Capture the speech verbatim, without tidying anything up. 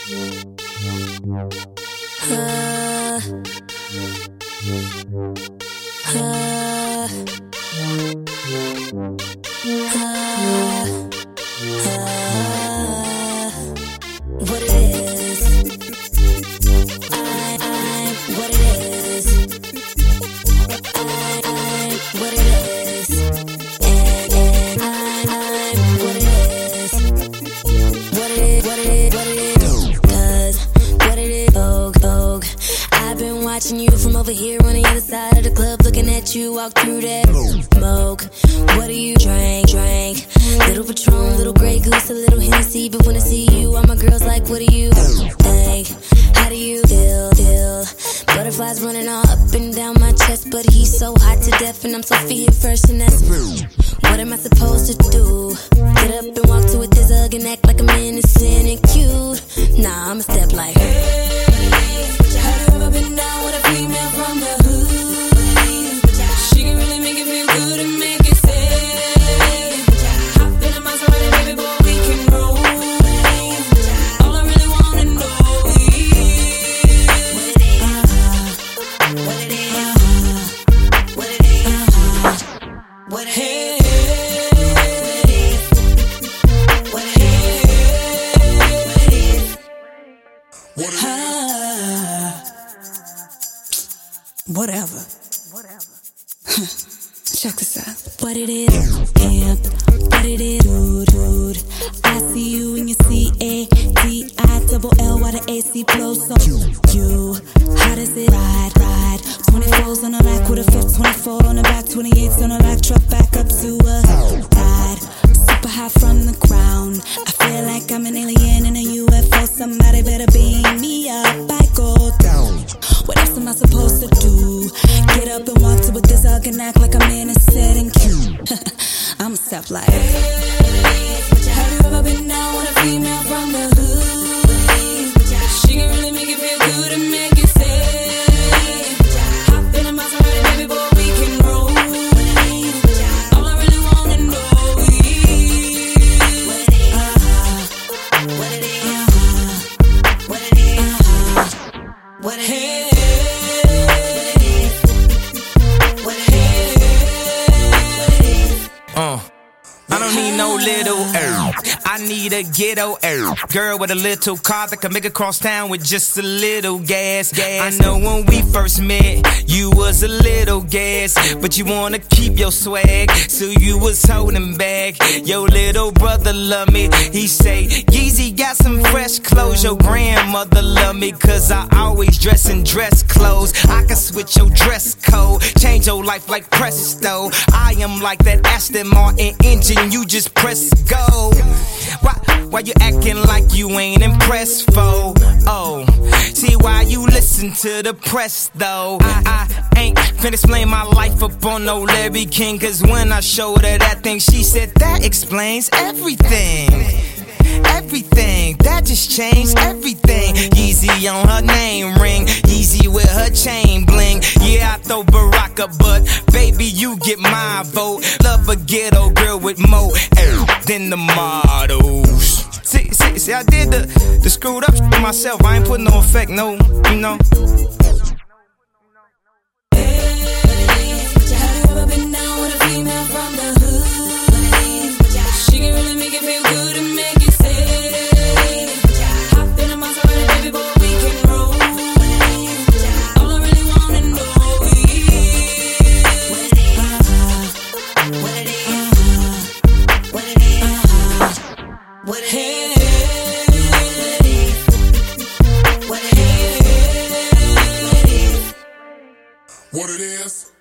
Uh, uh, uh, uh, what it is, I, I'm what it is, I, I'm what it is, and, and I, I'm what it is, what it is, what it is, what it is, cause what it is, Vogue, Vogue. I've been watching you from over here on the other side of the club, looking at you walk through that smoke. What do you drink, drink? Little Patron, little Grey Goose, a little Hennessy. But when I see you, all my girls like, what do you think? How do you feel, feel? Butterflies running all up and down my chest, but he's so hot to death and I'm so feet first and that's rude. What am I supposed to do? Get up and walk to a hug and act like I'm innocent and cute? Nah, I'ma step like, hey, have you ever been down with a female from the hood? She can really make it feel good and make it safe. Hop in the Maserati, baby boy, we can roll. All I really wanna know is what it is, what it is, what it is. Whatever. Whatever. Check this out. What it is, camp. What it is, dude, dude. I see you in your C A D I double L while the A C blows. So you, how does it ride, ride? twenty-fours on the rack with a fifth, twenty-four on the back, twenty-eights on the rack, truck back up to a ride. Super high from the ground. I feel like I'm an alien in a U F O. Somebody better beam me up. I go down. What else am I supposed to do? Get up and walk to a this hug and act like I'm innocent and cute. I'ma step like, have you ever been down with a female from the hood? She can really make it feel good and make it safe. Hop in a Maserati, baby boy, we can roll. All I really wanna know is what it is, what it is, what it is. Uh, I don't need no little herb. I need a ghetto herb. Girl with a little car that can make it cross town with just a little gas. gas. I know when we first met, you was a little gas, but you wanna keep your swag, so you was holding back. Your little brother love me. He say, Yeezy got some fresh clothes. Your grandmother love me, cause I always dress in dress clothes. I can switch your dress code, change your life like presto. I am like that Aston Martin engine, you just press go. Why, why you acting like you ain't impressed, fo? Oh, see why you listen to the press, though. I ain't finna explain my life up on no Larry King, cause when I showed her that thing, she said that explains everything. Everything, that just changed everything. Yeezy on her name ring, Yeezy with her chain bling. Yeah, I throw Baraka, but baby, you get my vote. Love a ghetto girl with more air than the models. See, see, see, I did the, the screwed up shit myself. I ain't putting no effect, no, you know. Have you ever been down with a female from the hood? She can really make it feel good and make it safe. Hop in a Maserati, baby boy, we can roll. All I really wanna know is what it is, what it is, what it is, what it is, what it is. What it is?